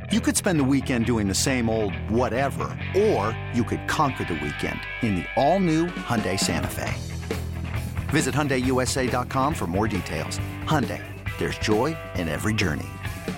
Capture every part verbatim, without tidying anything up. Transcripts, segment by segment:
You could spend the weekend doing the same old whatever, or you could conquer the weekend in the all-new Hyundai Santa Fe. Visit Hyundai U S A dot com for more details. Hyundai, there's joy in every journey.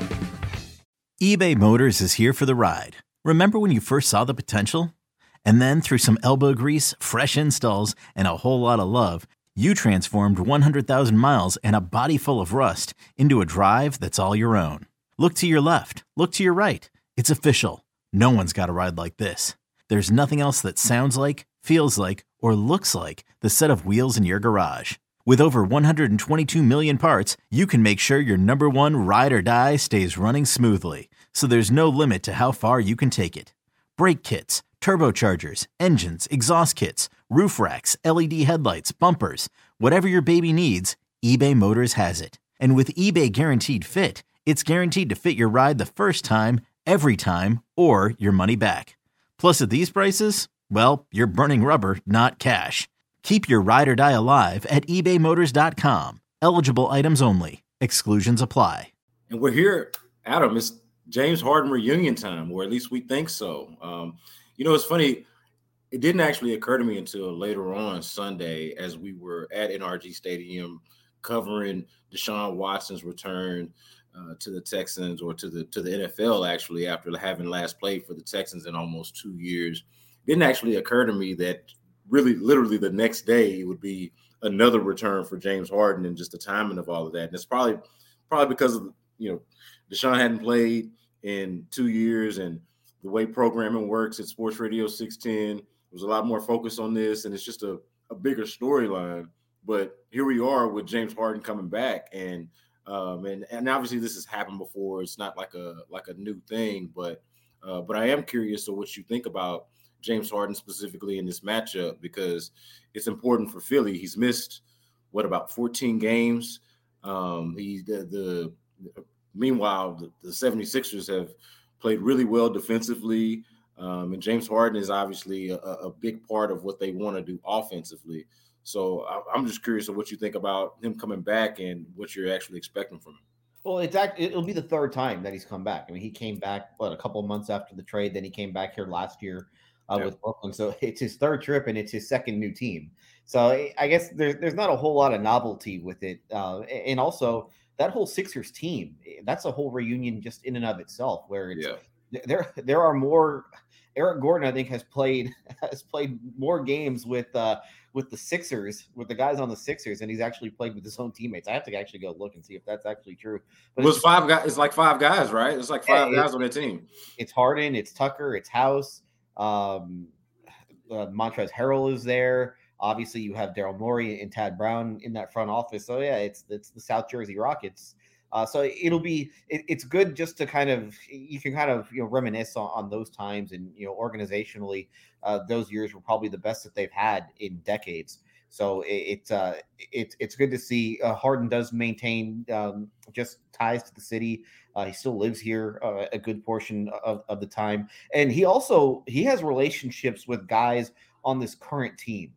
eBay Motors is here for the ride. Remember when you first saw the potential? And then through some elbow grease, fresh installs, and a whole lot of love, you transformed one hundred thousand miles and a body full of rust into a drive that's all your own. Look to your left. Look to your right. It's official. No one's got a ride like this. There's nothing else that sounds like, feels like, or looks like the set of wheels in your garage. With over one hundred twenty-two million parts, you can make sure your number one ride or die stays running smoothly. So there's no limit to how far you can take it. Brake kits, turbochargers, engines, exhaust kits, roof racks, L E D headlights, bumpers, whatever your baby needs, eBay Motors has it. And with eBay Guaranteed Fit, it's guaranteed to fit your ride the first time, every time, or your money back. Plus, at these prices, well, you're burning rubber, not cash. Keep your ride or die alive at ebay motors dot com. Eligible items only. Exclusions apply. And we're here, Adam, it's James Harden reunion time, or at least we think so. Um, you know, it's funny. It didn't actually occur to me until later on Sunday as we were at N R G Stadium covering Deshaun Watson's return Uh, to the Texans, or to the to the N F L, actually, after having last played for the Texans in almost two years. It didn't actually occur to me that really, literally the next day would be another return for James Harden, and just the timing of all of that. And it's probably probably because of, you know, Deshaun hadn't played in two years, and the way programming works at Sports Radio six ten, there was a lot more focus on this, and it's just a, a bigger storyline. But here we are with James Harden coming back, and Um, and, and obviously this has happened before. It's not like a like a new thing, but uh, but I am curious of what you think about James Harden specifically in this matchup, because it's important for Philly. He's missed, what, about fourteen games. Um, he the, the meanwhile the, the 76ers have played really well defensively, um, and James Harden is obviously a, a big part of what they want to do offensively. So I'm just curious of what you think about him coming back and what you're actually expecting from him. Well, it's act, it'll be the third time that he's come back. I mean, he came back, what, a couple of months after the trade. Then he came back here last year uh, yeah. with Brooklyn. So it's his third trip, and it's his second new team. So I guess there's there's not a whole lot of novelty with it. Uh, and also, that whole Sixers team, that's a whole reunion just in and of itself, where it's, yeah. there there are more. Eric Gordon, I think, has played has played more games with uh, with the Sixers, with the guys on the Sixers, and he's actually played with his own teammates. I have to actually go look and see if that's actually true. But it was five guys. It's like five guys, right? It's like five yeah, guys on their team. It's Harden, it's Tucker, it's House. Um, uh, Montrezl Harrell is there. Obviously, you have Daryl Morey and Tad Brown in that front office. So yeah, it's it's the South Jersey Rockets. Uh, so it'll be it, it's good just to kind of you can kind of you know reminisce on, on those times, and you know organizationally uh, those years were probably the best that they've had in decades. So it's it, uh, it's it's good to see uh, Harden does maintain um, just ties to the city. Uh, he still lives here uh, a good portion of, of the time, and he also he has relationships with guys on this current team.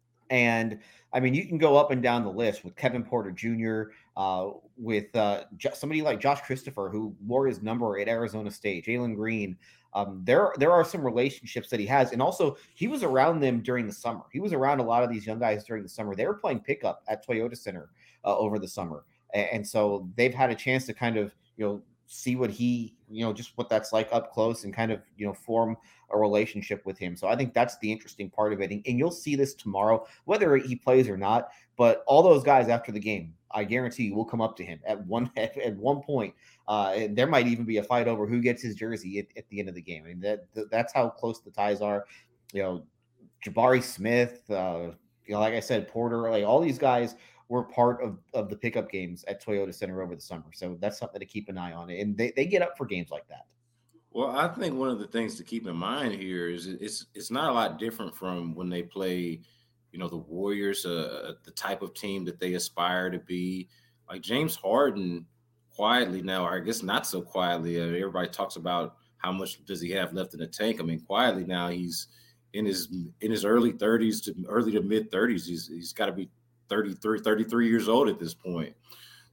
And I mean, you can go up and down the list with Kevin Porter Junior, uh, with uh, somebody like Josh Christopher, who wore his number at Arizona State, Jalen Green. Um, there, there are some relationships that he has. And also, he was around them during the summer. He was around a lot of these young guys during the summer. They were playing pickup at Toyota Center uh, over the summer. And, and so they've had a chance to kind of, you know, see what he, you know, just what that's like up close and kind of, you know, form a relationship with him. So I think that's the interesting part of it. And, and you'll see this tomorrow, whether he plays or not, but all those guys after the game, I guarantee you will come up to him at one, at, at one point. Uh, and there might even be a fight over who gets his jersey at, at the end of the game. I mean, that, that's how close the ties are. You know, Jabari Smith, uh, you know, like I said, Porter, like all these guys were part of, of the pickup games at Toyota Center over the summer. So that's something to keep an eye on. And they, they get up for games like that. Well, I think one of the things to keep in mind here is it's it's not a lot different from when they play, you know, the Warriors, uh, the type of team that they aspire to be. Like James Harden, quietly now, or I guess not so quietly. Uh, everybody talks about how much does he have left in the tank. I mean, quietly now he's in his in his early thirties to early to mid thirties. He's he's got to be thirty-three, thirty-three years old at this point.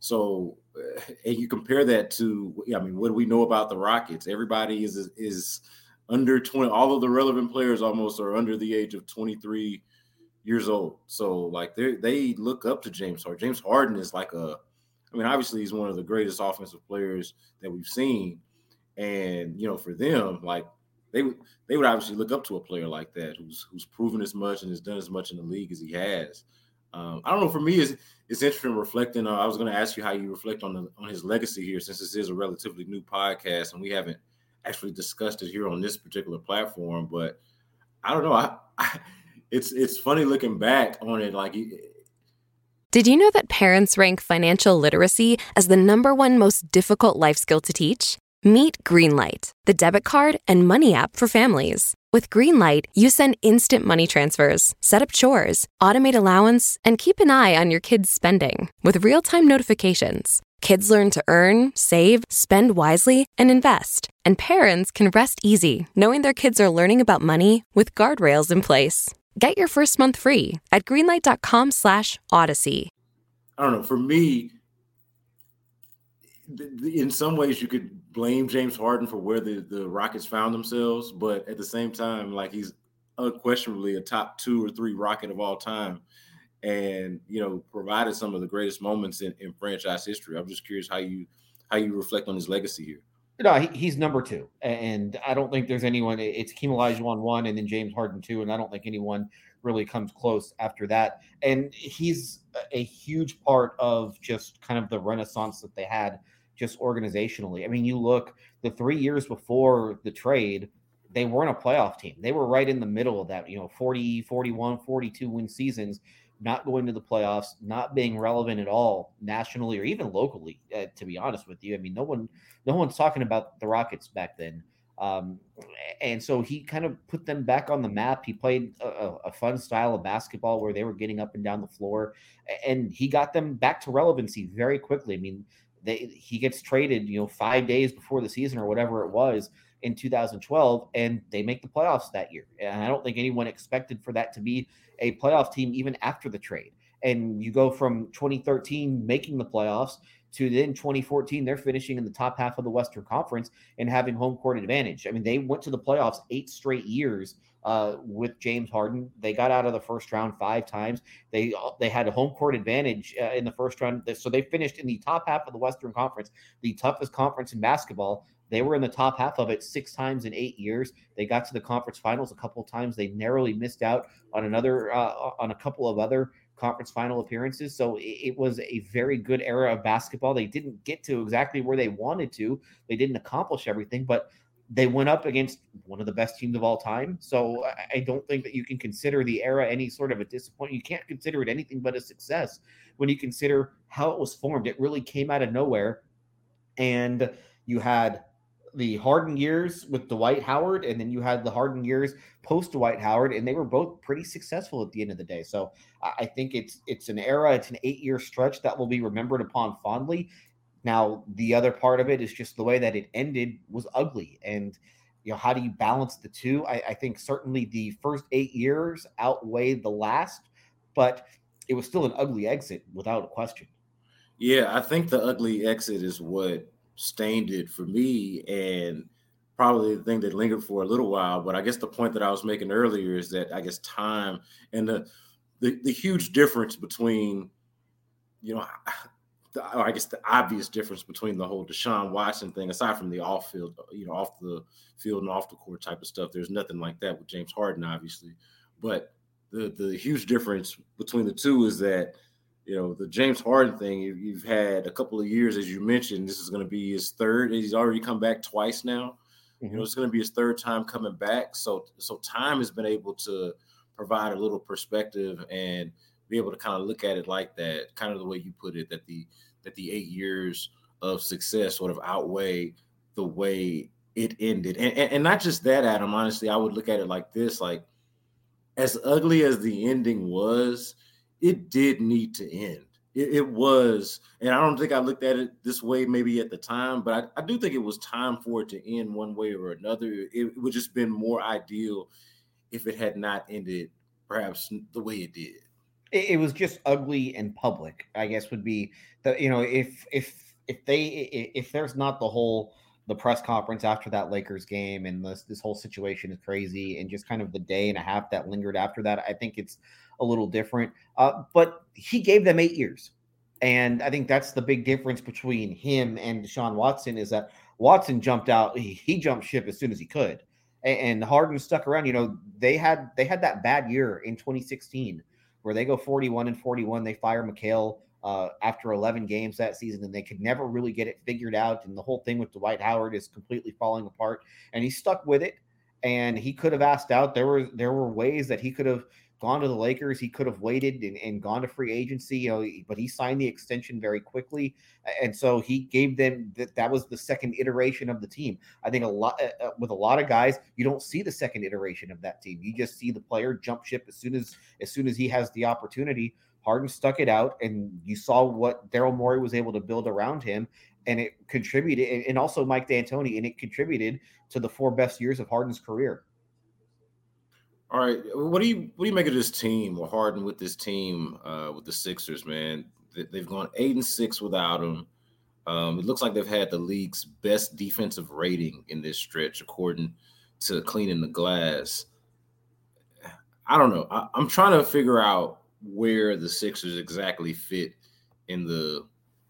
So, uh, and you compare that to, I mean, what do we know about the Rockets? Everybody is is under twenty. All of the relevant players almost are under the age of twenty-three years old. So, like, they they look up to James Harden. James Harden is like a, I mean, obviously he's one of the greatest offensive players that we've seen, and you know, for them, like they would they would obviously look up to a player like that who's who's proven as much and has done as much in the league as he has. Um, I don't know. For me, it's, it's interesting reflecting. Uh, I was going to ask you how you reflect on the, on his legacy here, since this is a relatively new podcast and we haven't actually discussed it here on this particular platform. But I don't know. I, I, it's it's funny looking back on it. Like, did you know that parents rank financial literacy as the number one most difficult life skill to teach? Meet Greenlight, the debit card and money app for families. With Greenlight, you send instant money transfers, set up chores, automate allowance, and keep an eye on your kids' spending with real-time notifications. Kids learn to earn, save, spend wisely, and invest. And parents can rest easy knowing their kids are learning about money with guardrails in place. Get your first month free at greenlight.com slash odyssey. I don't know. For me, in some ways you could blame James Harden for where the, the Rockets found themselves, but at the same time, like, he's unquestionably a top two or three Rocket of all time, and you know, provided some of the greatest moments in, in franchise history. I'm just curious how you how you reflect on his legacy here. No, he, he's number two, and I don't think there's anyone. It's Hakeem Olajuwon one, and then James Harden two, and I don't think anyone really comes close after that. And he's a huge part of just kind of the renaissance that they had just organizationally. I mean, you look the three years before the trade, they weren't a playoff team. They were right in the middle of that, you know, forty, forty-one, forty-two win seasons, not going to the playoffs, not being relevant at all nationally or even locally, uh, to be honest with you. I mean, no one, no one's talking about the Rockets back then. Um, and so he kind of put them back on the map. He played a, a fun style of basketball where they were getting up and down the floor, and he got them back to relevancy very quickly. I mean, They, he gets traded, you know, five days before the season or whatever it was in two thousand twelve, and they make the playoffs that year. And I don't think anyone expected for that to be a playoff team even after the trade. And you go from twenty thirteen making the playoffs to then twenty fourteen, they're finishing in the top half of the Western Conference and having home court advantage. I mean, they went to the playoffs eight straight years uh, with James Harden. They got out of the first round five times. They they had a home court advantage uh, in the first round. So they finished in the top half of the Western Conference, the toughest conference in basketball. They were in the top half of it six times in eight years. They got to the conference finals a couple of times. They narrowly missed out on another uh, on a couple of other conference final appearances. So it was a very good era of basketball. They didn't get to exactly where they wanted to. They didn't accomplish everything, but they went up against one of the best teams of all time. So I don't think that you can consider the era any sort of a disappointment. You can't consider it anything but a success when you consider how it was formed. It really came out of nowhere. And you had the Harden years with Dwight Howard, and then you had the Harden years post Dwight Howard, and they were both pretty successful at the end of the day. So I think it's it's an era, it's an eight-year stretch that will be remembered upon fondly. Now, the other part of it is just the way that it ended was ugly. And, you know, how do you balance the two? I, I think certainly the first eight years outweighed the last, but it was still an ugly exit without a question. Yeah, I think the ugly exit is what stained it for me, and probably the thing that lingered for a little while. But I guess the point that I was making earlier is that I guess time and the the, the huge difference between, you know, the, I guess the obvious difference between the whole Deshaun Watson thing, aside from the off field, you know, off the field and off the court type of stuff, there's nothing like that with James Harden, obviously. But the the huge difference between the two is that, you know, the James Harden thing, you, you've had a couple of years, as you mentioned. This is going to be his third. He's already come back twice now. Mm-hmm. You know, it's going to be his third time coming back. So, so time has been able to provide a little perspective and be able to kind of look at it like that, kind of the way you put it, that the that the eight years of success sort of outweigh the way it ended. And, and, and not just that, Adam, honestly, I would look at it like this, like as ugly as the ending was, it did need to end. It, it was, and I don't think I looked at it this way maybe at the time, but I, I do think it was time for it to end one way or another. It, it would just been more ideal if it had not ended perhaps the way it did. It, it was just ugly in public, I guess would be the, you know, if, if, if they, if there's not the whole, the press conference after that Lakers game and this, this whole situation is crazy and just kind of the day and a half that lingered after that, I think it's a little different. Uh, but he gave them eight years. And I think that's the big difference between him and Deshaun Watson is that Watson jumped out. He, he jumped ship as soon as he could. And, and Harden stuck around. You know, they had, they had that bad year in twenty sixteen where they go forty-one and forty-one. They fire McHale uh, after eleven games that season, and they could never really get it figured out. And the whole thing with Dwight Howard is completely falling apart. And he stuck with it. And he could have asked out. There were there were ways that he could have gone to the Lakers. He could have waited and, and gone to free agency, you know, but he signed the extension very quickly. And so he gave them that. That was the second iteration of the team. I think a lot uh, with a lot of guys, you don't see the second iteration of that team. You just see the player jump ship as soon as, as soon as he has the opportunity. Harden stuck it out, and you saw what Daryl Morey was able to build around him. And it contributed, and also Mike D'Antoni, and it contributed to the four best years of Harden's career. All right, what do you what do you make of this team, or Harden with this team, uh, with the Sixers, man? They've gone eight and six without him. Um, it looks like they've had the league's best defensive rating in this stretch, according to Cleaning the Glass. I don't know. I, I'm trying to figure out where the Sixers exactly fit in the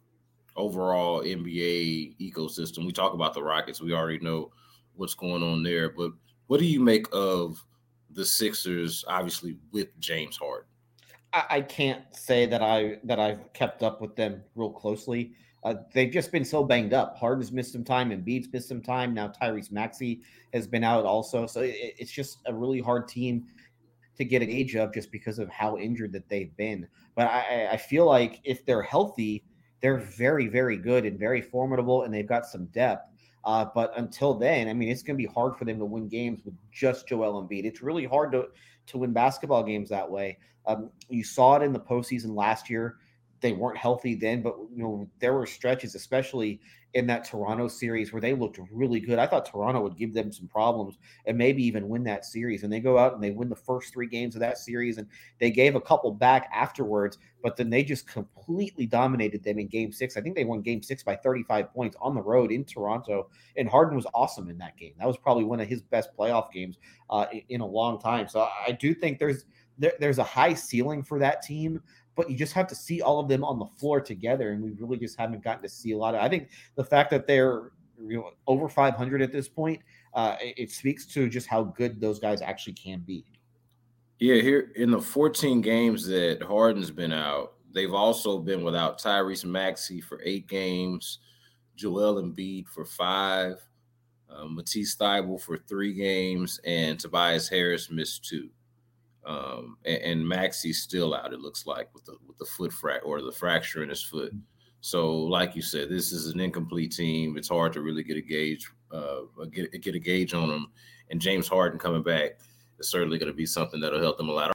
overall N B A ecosystem. We talk about the Rockets. We already know what's going on there. But what do you make of the Sixers, obviously, with James Harden? I, I can't say that I that I've kept up with them real closely. Uh, they've just been so banged up. Harden's missed some time, and Embiid's missed some time. Now Tyrese Maxey has been out also. So it, it's just a really hard team to get an age of just because of how injured that they've been. But I, I feel like if they're healthy, they're very, very good and very formidable, and they've got some depth. Uh, but until then, I mean, it's going to be hard for them to win games with just Joel Embiid. It's really hard to, to win basketball games that way. Um, you saw it in the postseason last year. They weren't healthy then, but you know there were stretches, especially in that Toronto series, where they looked really good. I thought Toronto would give them some problems and maybe even win that series. And they go out and they win the first three games of that series, and they gave a couple back afterwards, but then they just completely dominated them in game six. I think they won game six by thirty-five points on the road in Toronto, and Harden was awesome in that game. That was probably one of his best playoff games uh, in a long time. So I do think there's there, there's a high ceiling for that team, but you just have to see all of them on the floor together, and we really just haven't gotten to see a lot of. I think the fact that they're you know over five hundred at this point, uh, it, it speaks to just how good those guys actually can be. Yeah, here in the fourteen games that Harden's been out, they've also been without Tyrese Maxey for eight games, Joel Embiid for five, uh, Matisse Thybulle for three games, and Tobias Harris missed two. Um, and, and Maxey's still out, it looks like, with the with the foot frac or the fracture in his foot. So, like you said, this is an incomplete team. It's hard to really get a gauge, uh, get get a gauge on them. And James Harden coming back is certainly going to be something that'll help them a lot.